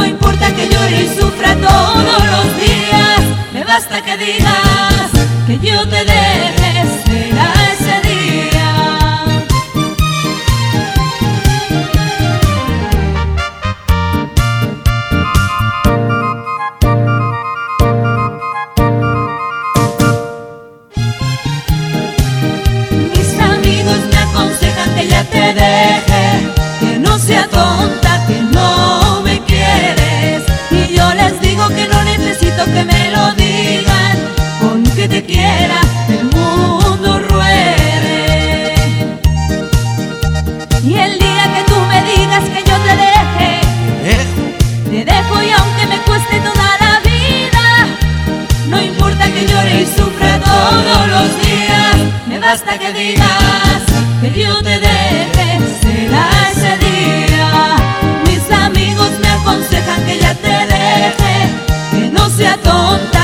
importa que llore y sufra todos los días, me basta que digas que yo te deje, será ese día. Mis amigos me aconsejan que ya te deje, que no sea tonta, que no me quieres, y yo les digo que no necesito que me lo digan, con que te quiera el mundo ruede. Y el día que tú me digas que yo te deje, te dejo, y aunque me cueste toda la vida, no importa que llore y sufra todos los días, me basta que digas que yo te deje, será ese día. Mis amigos me aconsejan que ya te deje, que no sea tonta,